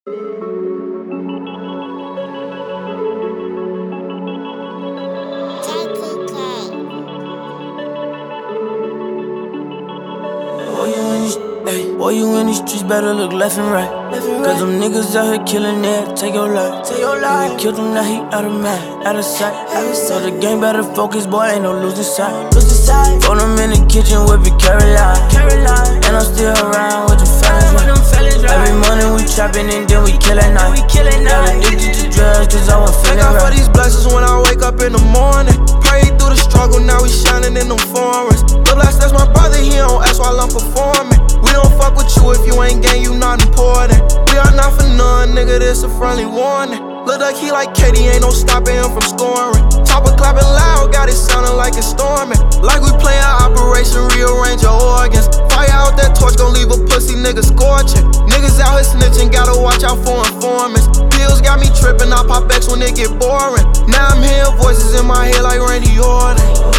Boy, you in these streets, better look left and right. Cause them niggas out here killing it, take your life. We killed him, now he out of mind, out of sight. So the game better focus, boy, ain't no losing sight. Phone him in the kitchen with it, Caroline. And I'm still around with the fellas. Every morning we trapping and then we kill at night. Got addicted to drugs cause I was feeling right. Thank God for these blessings when I wake up in the morning. Pray through the struggle, now we shining in them foreigns. Look like that's my brother, he don't ask while I'm performing. We don't fuck with you if you ain't gang, you not important. We are not for none, nigga, this a friendly warning. Look like he like Katie, ain't no stopping him from scoring. Chopper clapping loud, got it sounding like it's storming. Like we playing Operation Rearrange Your Organs. Fire out that torch, gon' leave a pussy nigga scorching. Niggas out here snitching, gotta watch out for informants. Pills got me tripping, I pop X when it get boring. Now I'm hearing voices in my head like Randy Orton.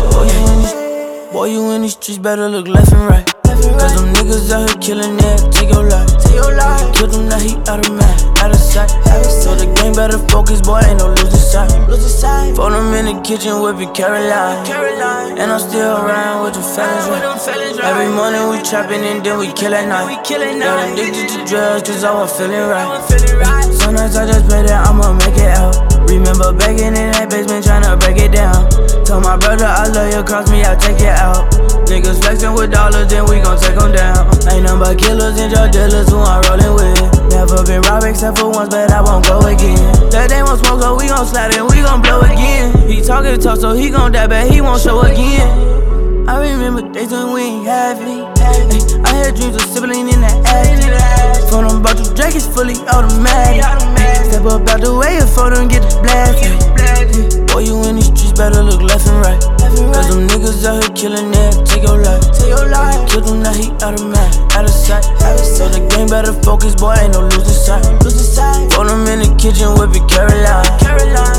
Boy, you in these streets, better look left and right. Cause them niggas out here killing it, take your life. We killed him, now he out of mind, out of sight. So the game better focus, boy, ain't no losing sight. Phone him in the kitchen with it, Caroline. And I'm still around with the fellas. Every morning we trapping and then we kill at night. Got addicted to drugs cause I was feeling right. Sometimes I just pray that I'ma make it out. Remember begging in that basement tryna break it down. Told my brother I love you, cross me, I'll take it out. Niggas flexing with dollars, then we gon' take them down. Ain't nothing but killers and drug dealers who I'm rolling with. Never been robbed except for once, but I won't go again. That they won't smoke, so we gon' slide and we gon' blow again. He talking tough, so he gon' die, but he won't show again. I remember days when we ain't have any. I had dreams of sibling in that attic. Phone them about to drag, it's fully automatic. Step up out the way if phone them get the blast. Boy, you in these streets, better look left and right. Cause them niggas out here killing it, take your life. We killed him, now he out of mind, out of sight. So the game better focus, boy, ain't no losing sight. Phone him in the kitchen with it, Caroline.